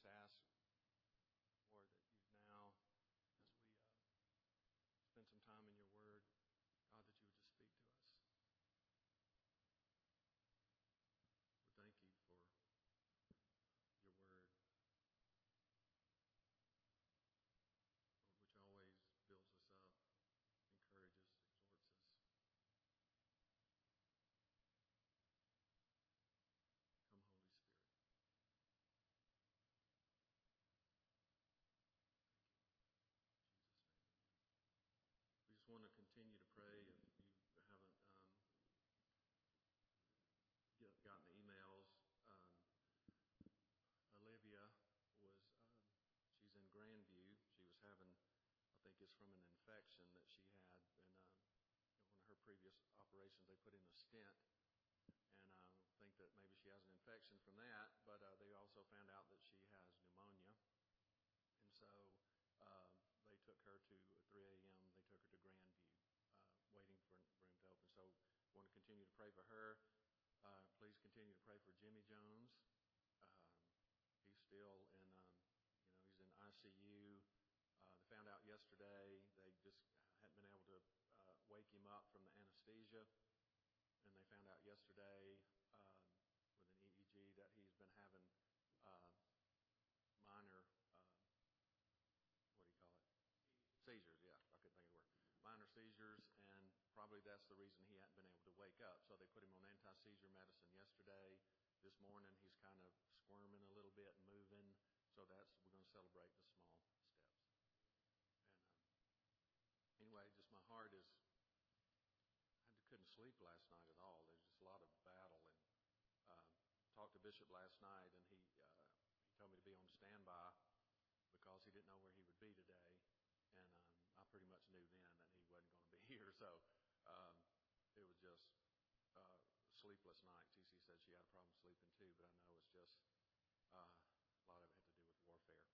ask, Lord, that you now, as we spend some time in your word, God, that you would just speak to us. We thank you for your word, Lord, which always builds us up, encourages, exhorts us. Come, Holy Spirit. Thank you. In Jesus' name, amen. We just want to continue to pray. If you haven't gotten the emails, Olivia she's in Grandview. She was having, I think it's from an infection that she had, and one of her previous operations, they put in a stent, and I think that maybe she has an infection from that, but they also found out that she has pneumonia, and so they took her to 3 a.m., they took her to Grandview, waiting for room to open. So I want to continue to pray for her. Please continue to pray for Jimmy Jones. He's still in, he's in ICU. They found out yesterday they just hadn't been able to wake him up from the anesthesia. And they found out yesterday with an EEG that he's been having minor, what do you call it? Seizures, yeah. I couldn't think of the word. Minor seizures, and probably that's the reason he hadn't been able to wake up. So they put him on anti-seizure medicine yesterday. This morning he's kind of squirming a little bit and moving. So we're going to celebrate the small steps. And anyway, just my heart is, I couldn't sleep last night at all. There's just a lot of battle. And talked to Bishop last night, and he told me to be on standby because he didn't know where he would be today. And I pretty much knew then that he wasn't going to be here. So it was just sleepless nights. TC said she had a problem sleeping too, but I know it's just a lot of it had to do with warfare.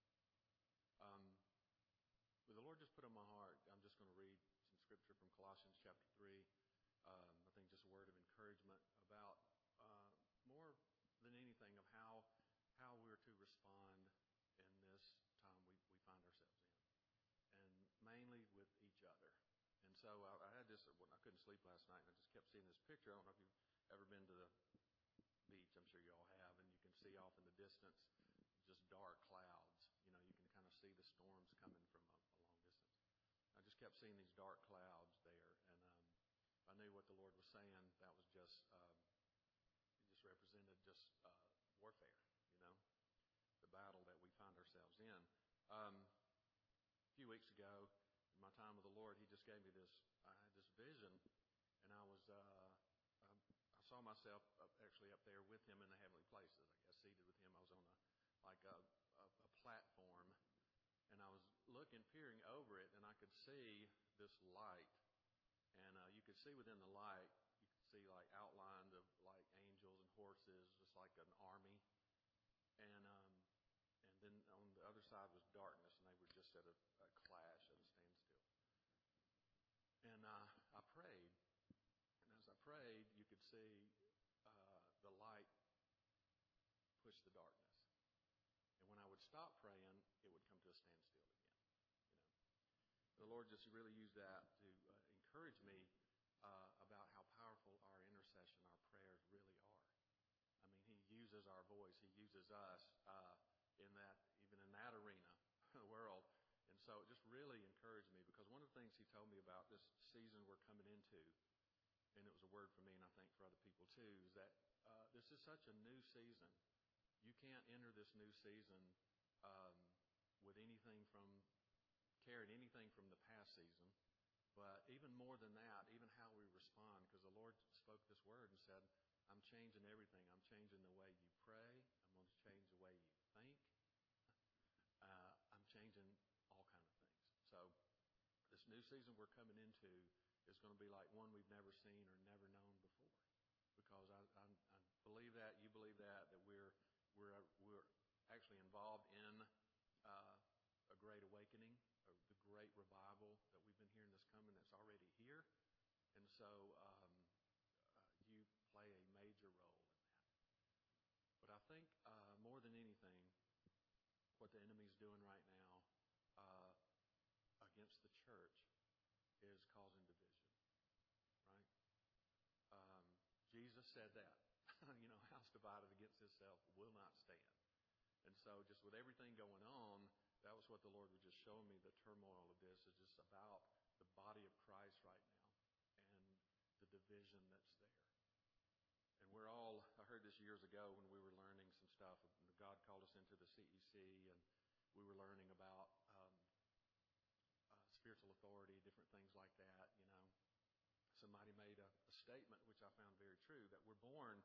But the Lord just put on my heart, I'm just going to read some scripture from Colossians chapter 3. I think just a word of encouragement about more than anything of how we're to respond in this time we find ourselves in, and mainly with each other. And so I had this, I couldn't sleep last night, and I just kept seeing this picture. I don't know if you've ever been to the beach. I'm sure you all have, and you can see off in the distance just dark clouds. You can kind of see the storms coming from a long distance. I just kept seeing these dark clouds there, and I knew what the Lord was saying. That was just, it just represented just warfare, the battle that we find ourselves in. A few weeks ago, in my time with the Lord, He just gave me I had this vision, and I saw myself actually up there with Him in the heavenly places, I guess, seated with Him. I was on a platform, and I was peering over it, and I could see this light, and you could see within the light, you could see like outlined of like angels and horses, just like an army, and then on the other side was darkness, and they were just at a clash, at a standstill. And I prayed, and as I prayed, you could see the light push the darkness. And when I would stop praying, it would come to a standstill again. The Lord just really used that to encourage me about how powerful our intercession, our prayers really are. I mean, He uses our voice. He uses us even in that arena, the world. And so it just really encouraged me, because one of the things He told me about this season we're coming into, and it was a word for me and I think for other people too, is that this is such a new season. You can't enter this new season with carrying anything from the past season. But even more than that, even how we respond, because the Lord spoke this word and said, I'm changing everything. I'm changing the way you pray. I'm going to change the way you think. I'm changing all kinds of things. So this new season we're coming into is going to be like one we've never seen or never known before. Because I believe that, you believe that we're actually involved in a great awakening, the great revival that we've been hearing that's coming, that's already here. And so you play a major role in that. But I think more than anything, what the enemy's doing right now against the church is causing division, right? Jesus said that. House divided against itself will not stand. And so just with everything going on, that was what the Lord was just showing me. The turmoil of this is just about the body of Christ right now and the division that's there. And I heard this years ago when we were learning some stuff. God called us into the CEC, and we were learning about spiritual authority, different things like that. Somebody made a statement which I found very true, that we're born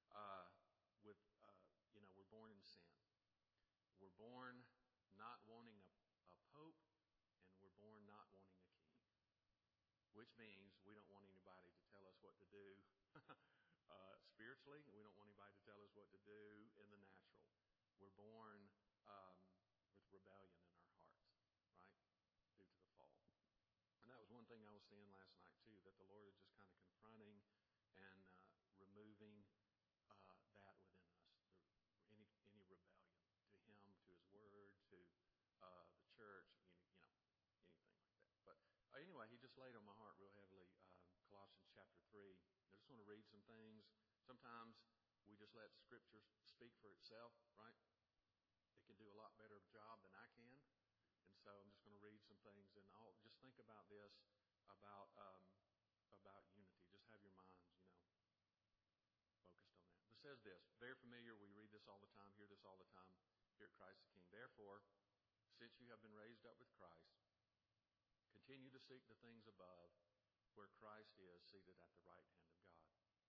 we're born in sin. We're born not wanting a pope, and we're born not wanting a king, which means we don't want anybody to tell us what to do spiritually, and we don't want anybody to tell us what to do in the natural. We're born with rebellion in our hearts, right, due to the fall. And that was one thing I was seeing last night, too, that the Lord is just kind of confronting and removing that within us, any rebellion to Him, to His Word, to the church, anything like that. But anyway, He just laid on my heart real heavily Colossians chapter 3. I just want to read some things. Sometimes we just let Scripture speak for itself, right? It can do a lot better job than I can. And so I'm just going to read some things, and I'll just think about this, about unity. Just have your minds, focused on that. It says this, very familiar. We read this all the time, hear this all the time here at Christ the King. Therefore, since you have been raised up with Christ, continue to seek the things above, where Christ is seated at the right hand of God.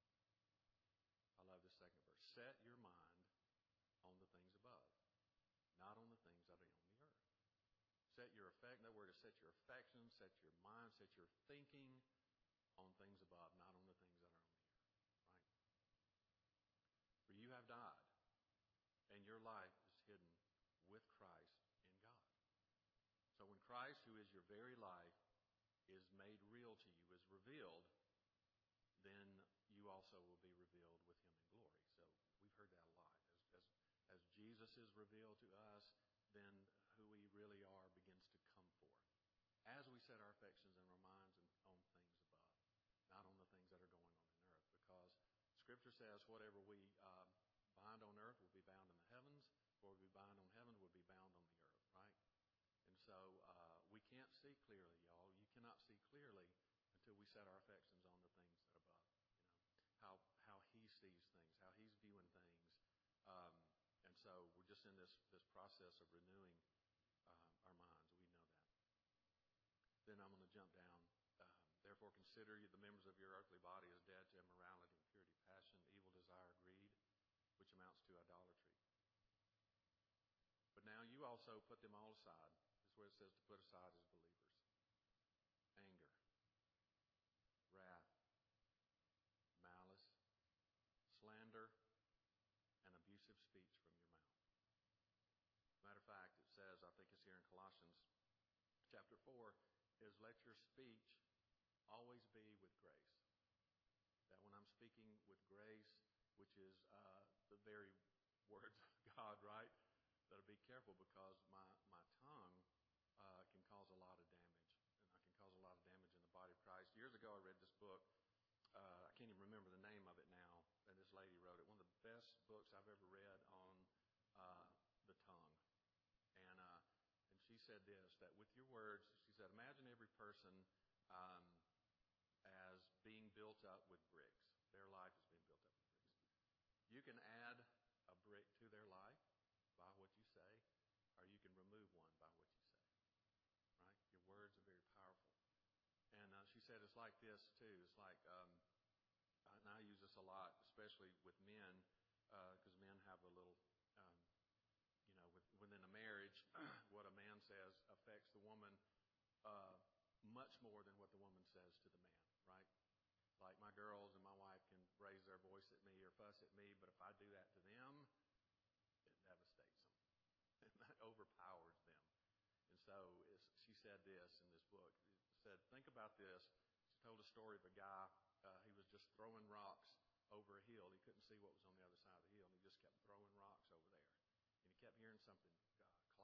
I love this second verse. Set your mind on the things above, not on the things that are on the earth. Set your affection, that word is set your affection, set your mind, set your thinking on things above, not on the things that are on the earth. Right? For you have died, and your life is hidden with Christ in God. So when Christ, who is your very life, is made real to you, is revealed, then you also will be revealed with Him in glory. So we've heard that a lot. As Jesus is revealed to us, then who we really are begins to come forth. As we set our affections and our minds on things above, not on the things that are going on in earth. Because Scripture says whatever we bind on earth will be bound in the heavens, or we bind on heaven will be bound on the earth, right? And so we can't see clearly, y'all. You cannot see clearly until we set our affections on the things that are above. How He sees things, how He's viewing things. And so we're just in this process of renewing our minds. We know that. Then I'm going to jump down. Therefore, consider you the members of your earthly body as dead to immorality, impurity, passion, evil desire, greed, which amounts to idolatry. But now you also put them all aside. This is where it says to put aside as believers. Anger, wrath, malice, slander, and abusive speech from your mouth. Matter of fact, it says, I think it's here in Colossians chapter 4, is let your speech always be with grace. That when I'm speaking with grace, which is the very words of God, right? That I'll be careful, because my tongue can cause a lot of damage. And I can cause a lot of damage in the body of Christ. Years ago, I read this book. I can't even remember the name of it now, and this lady wrote it. One of the best books I've ever read on the tongue. And she said this, that with your words, she said, imagine every person as being built up with bricks. Their life is being built up with bricks. You can add a brick to their life by what you say, or you can remove one by what you say. Right? Your words are very powerful. And she said it's like this, too. It's like, and I use this a lot, especially with men, because men have a little, within a marriage, what a man says affects the woman much more than what the woman says to the man, right? Like my girls and my wife can raise their voice at me or fuss at me, but if I do that to them, it devastates them. And that overpowers them. And so she said this in this book. She said, think about this. She told a story of a guy. He was just throwing rocks over a hill. He couldn't see what was on the other side of the hill, and he just kept throwing rocks over there. And he kept hearing something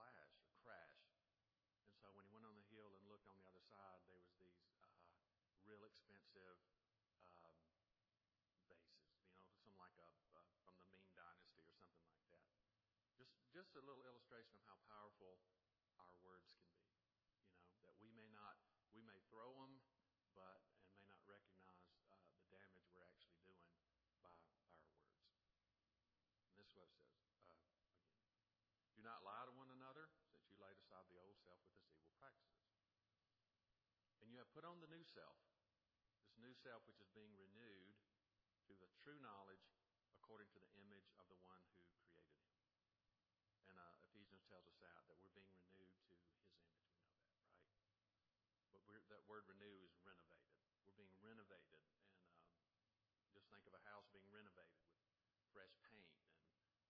just a little illustration of how powerful our words can be. That we may throw them, and may not recognize the damage we're actually doing by our words. And this is what it says again. Do not lie to one another, since you laid aside the old self with its evil practices. And you have put on the new self, this new self which is being renewed to the true knowledge according to the image of the one who created him. And Ephesians tells us that we're being renewed to his image. We know that, right? But that word renew is renovated. We're being renovated. And just think of a house being renovated with fresh paint and,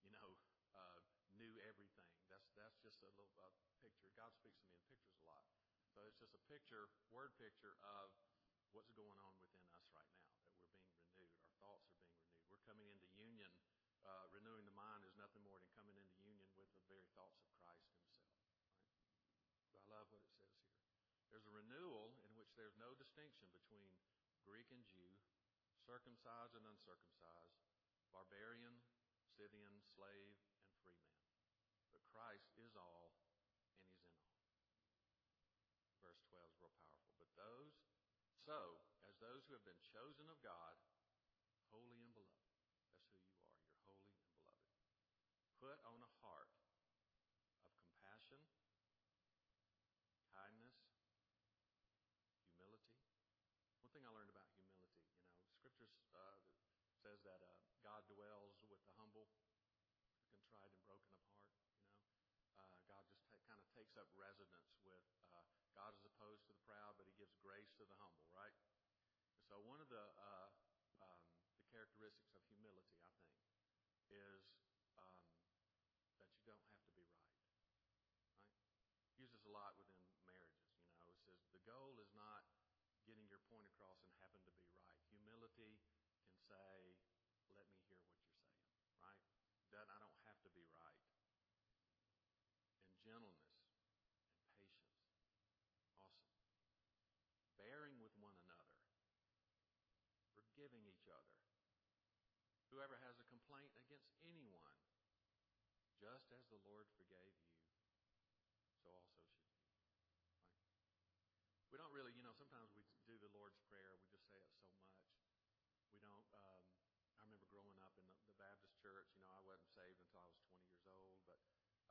new everything. That's just a little picture. God speaks to me in pictures a lot. So it's just a word picture of what's going on within us right now, that we're being renewed. Our thoughts are being renewed. We're coming into union. Renewing the mind is nothing more than coming into union with the very thoughts of Christ himself. Right? But I love what it says here. There's a renewal in which there's no distinction between Greek and Jew, circumcised and uncircumcised, barbarian, Scythian, slave, and free man. But Christ is all, and he's in all. Verse 12 is real powerful. But as those who have been chosen of God, holy and beloved. That's who you are. You're holy and beloved. Put on a heart of compassion, kindness, humility. One thing I learned about humility, Scripture says that God dwells with the humble, the contrite and broken of heart. God just kind of takes up residence with God as opposed to the proud, but he gives grace to the humble, right? And so one of the characteristics of humility, I think, is that you don't have to be right? Uses a lot within marriages. It says the goal is not getting your point across and happen to be right. Humility can say, let me hear what you're saying, right? That I don't have to be right. And gentleness and patience. Awesome. Bearing with one another. Forgiving each other. Whoever has a complaint against anyone, just as the Lord forgave you, so also should you. Right? We don't really, sometimes we do the Lord's Prayer. We just say it so much. We don't, I remember growing up in the Baptist church, I wasn't saved until I was 20 years old, but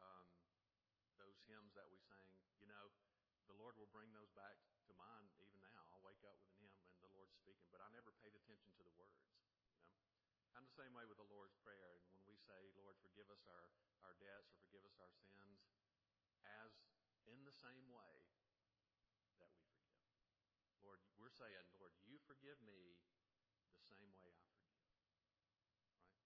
those hymns that we sang, the Lord will bring those back to mind even now. I'll wake up with a hymn and the Lord's speaking, but I never paid attention to the words. I'm the same way with the Lord's Prayer. And when we say, Lord, forgive us our debts or forgive us our sins, as in the same way that we forgive. Lord, we're saying, Lord, you forgive me the same way I forgive. Right?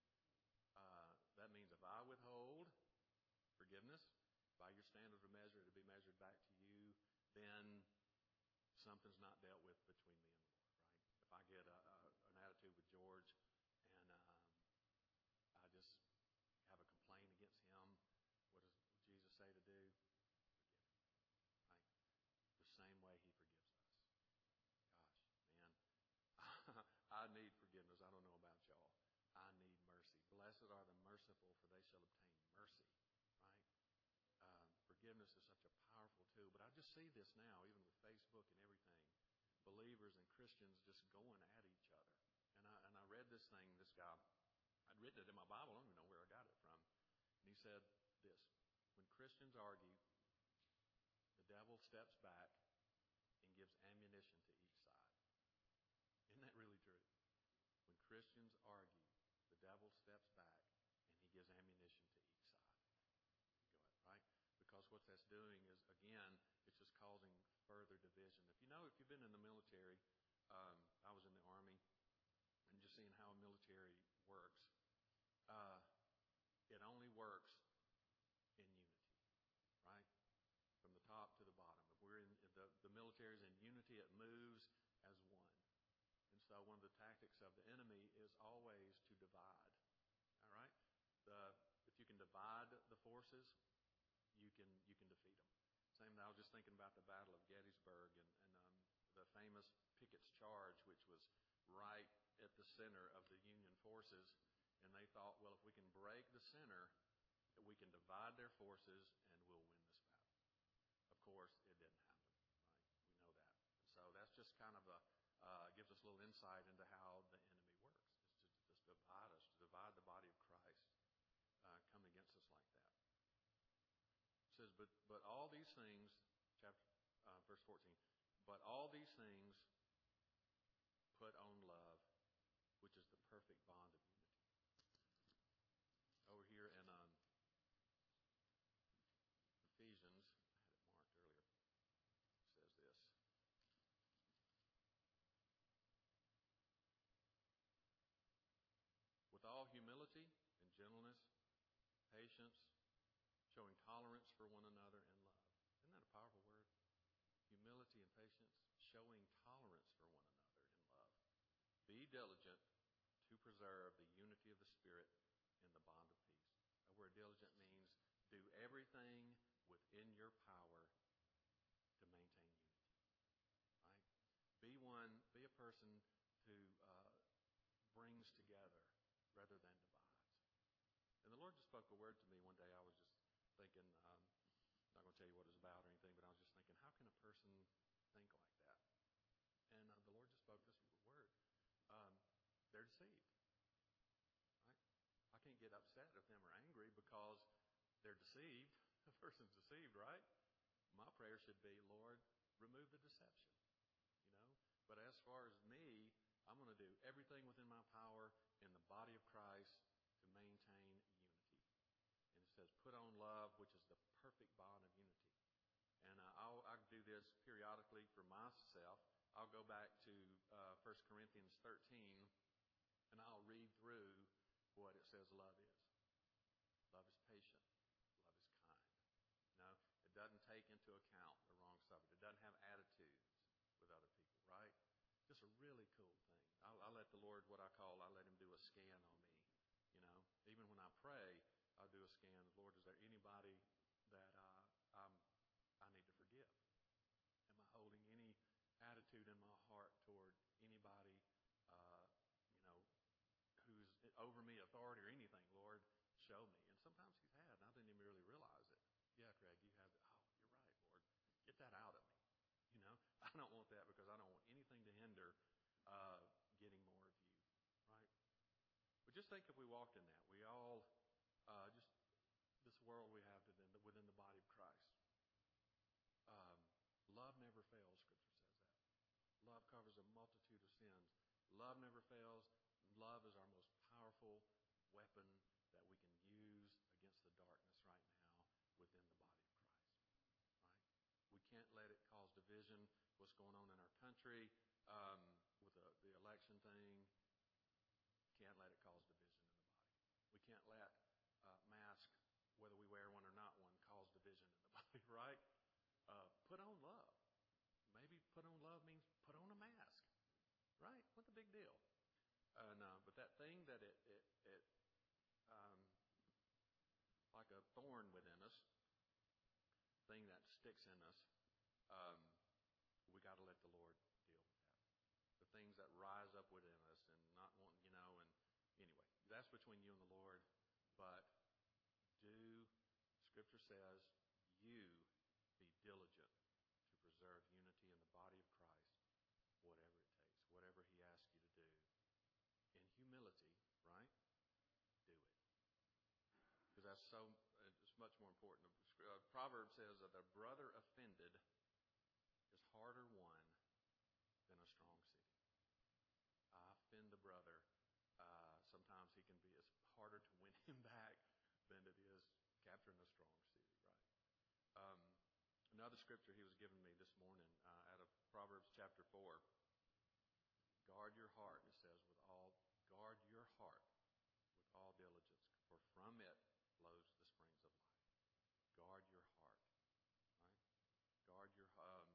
That means if I withhold forgiveness, by your standard of measure to be measured back to you, then something's not dealt with between me and the Lord, right? If I get an attitude with George and I just have a complaint against him, what does Jesus say to do? Forgive him, right? The same way he forgives us. Gosh, man, I need forgiveness. I don't know about y'all. I need mercy. Blessed are the merciful, for they shall obtain mercy, right? Forgiveness is such a powerful tool. But I just see this now, even with Facebook and everything. Believers and Christians just going at each other. And I read this thing, this guy, I'd written it in my Bible. I don't even know where I got it from. And he said this: when Christians argue, the devil steps back and gives ammunition to each side. Isn't that really true? When Christians argue, the devil steps back and he gives ammunition to each side. Go ahead, right? Because what that's doing is, again, it's just causing further division. If you've been in the military, I was in the Army, and just seeing how a military works, it only works in unity, right? From the top to the bottom. If we're in the military is in unity, it moves as one. And so one of the tactics of the enemy is always to divide. All right? If you can divide the forces, you can defeat them. Same thing, I was just thinking about the Battle of Gettysburg and the famous Pickett's Charge, which was right at the center of the Union forces. And they thought, well, if we can break the center, we can divide their forces and we'll win this battle. Of course, it didn't happen, right? We know that. So that's just kind of gives us a little insight into how the enemy works. It's to just divide us, to divide the body of Christ, come against us like that. It says, but all these things, verse 14, but all these things put on love, which is the perfect bond of unity. Over here in Ephesians, I had it marked earlier, it says this. With all humility and gentleness, patience, showing tolerance for one another and love. Isn't that a powerful word? Humility and patience, showing tolerance for one another in love. Be diligent to preserve the unity of the Spirit in the bond of peace. That word diligent means do everything within your power to maintain unity. Right? Be a person who brings together rather than divides. And the Lord just spoke a word to me one day. I was just thinking, I'm not going to tell you what it's about or anything, but I was just thinking, how can a person think like that? And the Lord just spoke this word. They're deceived. Right? I can't get upset at them or angry because they're deceived. The person's deceived, right? My prayer should be, Lord, remove the deception. You know? But as far as me, I'm going to do everything within my power in the body of Christ to maintain unity. And it says, put on love, which is the perfect bond of unity. And I'll do this periodically for myself. I'll go back to 1 Corinthians 13, and I'll read through what it says love is. Love is patient. Love is kind. No, it doesn't take into account the wrong stuff. It doesn't have attitudes with other people, right? Just a really cool thing. I'll let the Lord, I let Him do a scan on me. You know, even when I pray, I'll do a scan. Lord, is there anybody that I need to forgive? Am I holding any attitude in my heart toward anybody, who's over me, authority or anything? Lord, show me. And sometimes He's had, and I didn't even really realize it. Yeah, Craig, you have. Oh, you're right, Lord. Get that out of me. You know, I don't want that because I don't want anything to hinder getting more of you, right? But just think if we walked in that. We all, just this world we have within the body of Christ. Love never fails, Scripture says that. Love covers a multitude of sins. Love never fails. Love is our most powerful weapon that we can use against the darkness right now within the body of Christ. Right? We can't let it cause division. What's going on in our country with the election thing, can't let it cause division in the body. We can't let mask, whether we wear one or not one, cause division in the body, right? Put on love. Maybe put on love means put on a mask, right? What the big deal? But that thing that it like a thorn within us, thing that sticks in us, we got to let the Lord deal with that. The things that rise up within us and not wanting, and anyway, that's between you and the Lord. But Scripture says, you be diligent to preserve unity in the body of Christ, whatever it takes, whatever He asks you to do. In humility, right? Do it. Because it's much more important. Proverbs says that a brother offended is harder won than a strong city. I offend the brother. Sometimes it's harder to win him back than it is capturing a strong city, right? Another scripture he was giving me this morning out of Proverbs chapter 4. Guard your heart, it says, guard your heart with all diligence, for from it flows the springs of life. Guard your heart, right? Guard your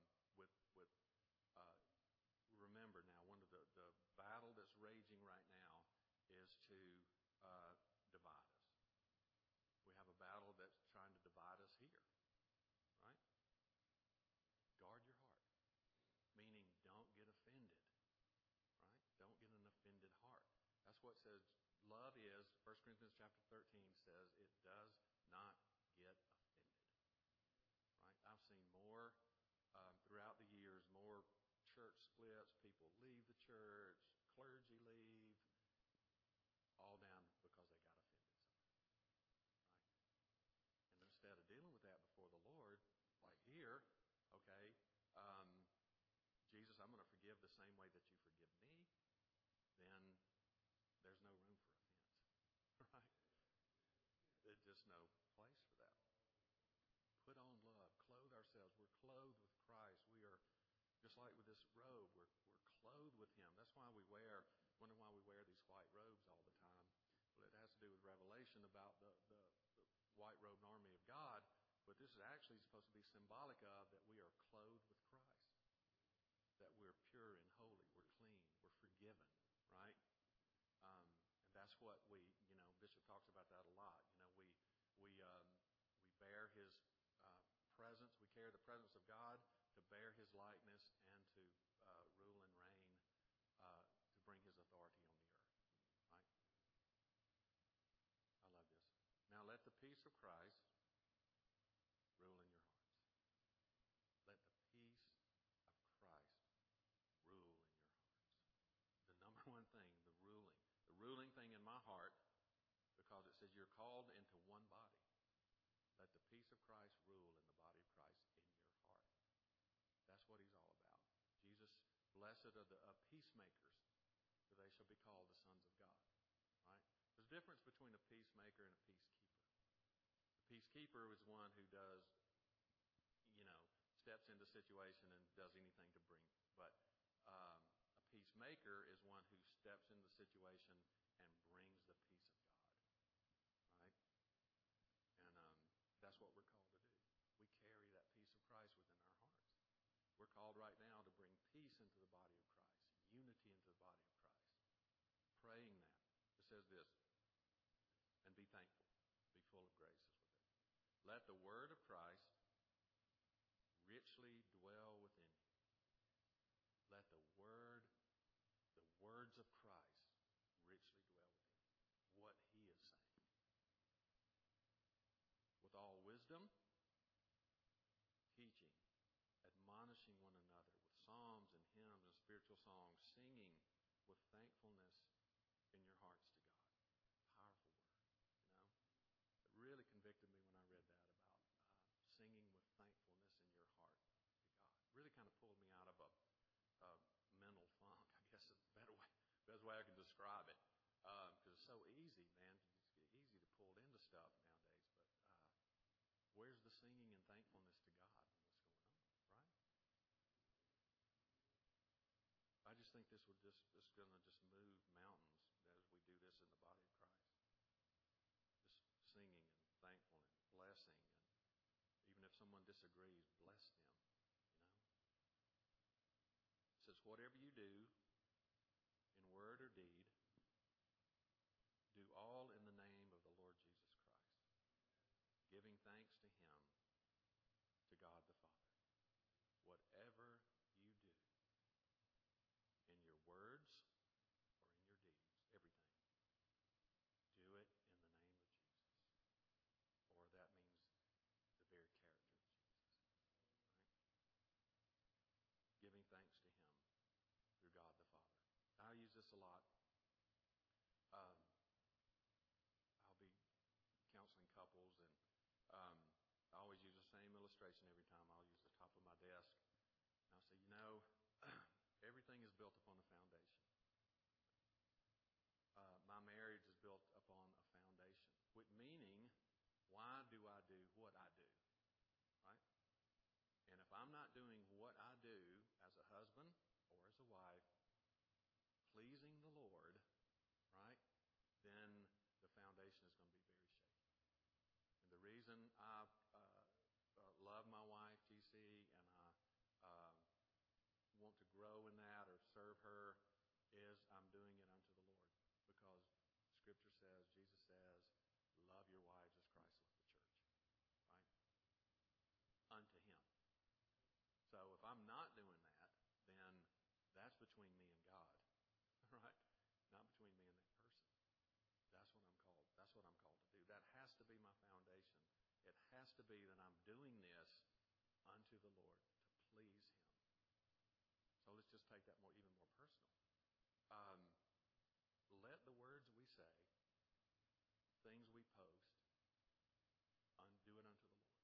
remember now, one of the battle that's raging right now is to divide us. We have a battle that's trying to divide us here, right? Guard your heart, meaning don't get offended, right? Don't get an offended heart. That's what it says love is. 1 Corinthians chapter 13 says it does not get offended. Right? I've seen more throughout the years, more church splits, people leave the church, clergy leave, all down because they got offended somewhere. Right? And instead of dealing with that before the Lord, like here, okay, Jesus, I'm going to forgive the same way that you forgive me, then there's no room for offense. Right? There's just no place for that. Put on love. Clothe ourselves. We're clothed with Christ. We are, just like with this robe, we're clothed with Him. That's why we wonder why we wear these white robes all the time. Well, it has to do with Revelation about the white-robed army of God. But this is actually supposed to be symbolic of that we are clothed with Christ. That we're pure and holy. We're clean. We're forgiven. Right? And that's what Bishop talks about that a lot. We bear His presence. We carry the presence of God to bear His likeness and to rule and reign, to bring His authority on the earth. Right? I love this. Now let the peace of Christ rule in your hearts. Let the peace of Christ rule in your hearts. The number one thing, the ruling thing in my heart, because it says you're called into one body. Let the peace of Christ rule in the body of Christ in your heart. That's what He's all about. Jesus, blessed are the peacemakers, for they shall be called the sons of God. Right? There's a difference between a peacemaker and a peacekeeper. The peacekeeper is one who does, steps into a situation and does anything to bring. But a peacemaker is one who steps into the situation and brings the peace of God. Right? And that's what we're called to do. We carry that peace of Christ within our hearts. We're called right now to bring peace into the body of Christ, unity into the body of Christ. Praying that. It says this, and be thankful. Be full of grace is what that is. Let the word of Christ richly dwell within you. Let the words of Christ richly dwell within you. What He is saying. With all wisdom, teaching, admonishing one another with psalms and hymns and spiritual songs, singing with thankfulness in your hearts to God. Powerful word, It really convicted me when I read that about singing with thankfulness in your heart to God. Really kind of pulled me out of a mental funk, I guess is the best way I can describe it. Because it's so easy, man. It's easy to pull into stuff nowadays, but where's the singing and thankfulness to God when what's going on, right? I just think this is going to just move mountains as we do this in the body of Christ. Just singing and thankful and blessing, and even if someone disagrees, bless them. It says, whatever you do, in word or deed, do all in the name of the Lord Jesus Christ, giving thanks to Him, to God the Father. Whatever you do, in your words or in your deeds, everything, do it in the name of Jesus. Or that means the very character of Jesus. Right? Giving thanks to Him through God the Father. I use this a lot. I'll be counseling couples, and I always use the same illustration every time. I'll use the top of my desk. And I'll say, everything is built upon a foundation. My marriage is built upon a foundation. Meaning, why do I do what I do? Right? And if I'm not doing what I do as a husband or as a wife, pleasing the Lord, right, then the foundation is going to be very shaky. And the reason I love my wife, GC, and I want to grow in that or serve her is I'm doing it unto the Lord. Because Scripture says, Jesus says, love your wives as Christ loved the church. Right? Unto Him. So if I'm not doing that, then that's between me and God. Right? Not between me and that person. That's what I'm called to do. That has to be my foundation. It has to be that I'm doing this unto the Lord to please Him. So let's just take that even more personal. Let the words we say, things we post, do it unto the Lord.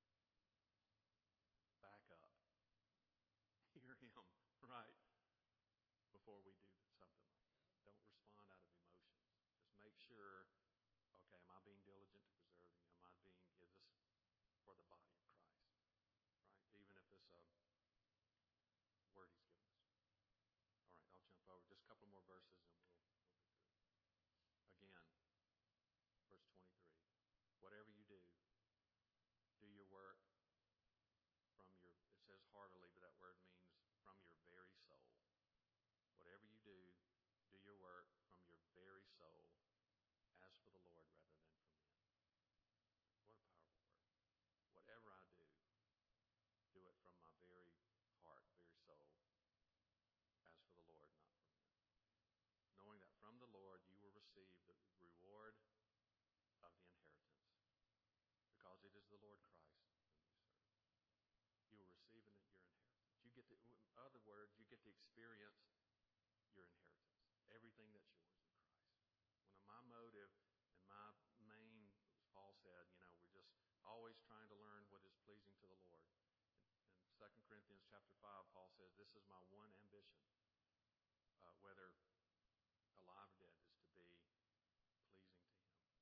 Back up. Hear Him, right? Before we do something like that. Don't respond out of emotions. Just make sure, okay, am I being diligent to preserving? Is this for the body of Christ? Right? Even if it's a word He's given us. All right, I'll jump over just a couple more verses and we'll be through. Again, verse 23. Whatever you do your work from it says heartily, but that word means from your very soul. Whatever you do your work from your very soul, as for the Lord rather than for men. What a powerful word. Whatever I do it from my very heart, very soul, as for the Lord, not for men. Knowing that from the Lord you will receive the reward of the inheritance, because it is the Lord Christ whom you serve. You will receive your inheritance. In other words, you get to experience your inheritance, everything that's yours in Christ. When my motive and my main, as Paul said, we're just always trying to learn what is pleasing to the Lord. In 2 Corinthians chapter 5, Paul says, this is my one ambition, whether alive or dead, is to be pleasing to Him.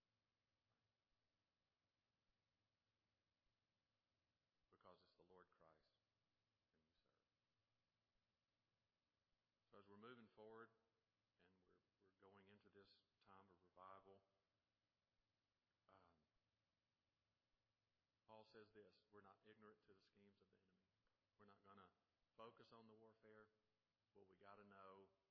Because it's the Lord Christ whom you serve. So as we're moving forward and we're going into this time of revival, Paul says this: we're not ignorant to the schemes of the enemy. We're not going to focus on the warfare. What we got to know